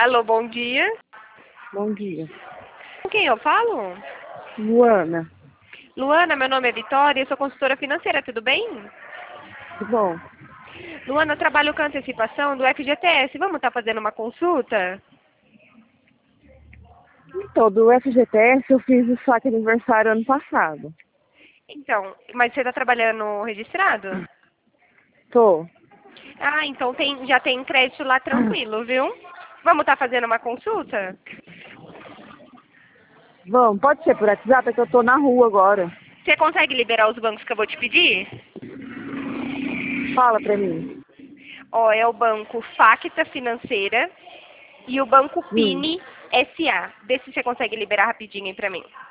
Alô, bom dia. Bom dia. Com quem eu falo? Luana, Luana, meu nome é Vitória, eu sou consultora financeira, tudo bem? tudo bom? Luana, eu trabalho com antecipação do FGTS, vamos estar fazendo uma consulta? Então, do FGTS eu fiz o saque aniversário ano passado. Então, mas você está trabalhando registrado? Tô. Ah, então já tem crédito lá tranquilo, viu? Vamos estar fazendo uma consulta? Vamos, pode ser por WhatsApp, é que eu tô na rua agora. Você consegue liberar os bancos que eu vou te pedir? Fala pra mim. Ó, é o banco Facta Financeira e o banco Hum. Pini SA. Vê se você consegue liberar rapidinho aí pra mim.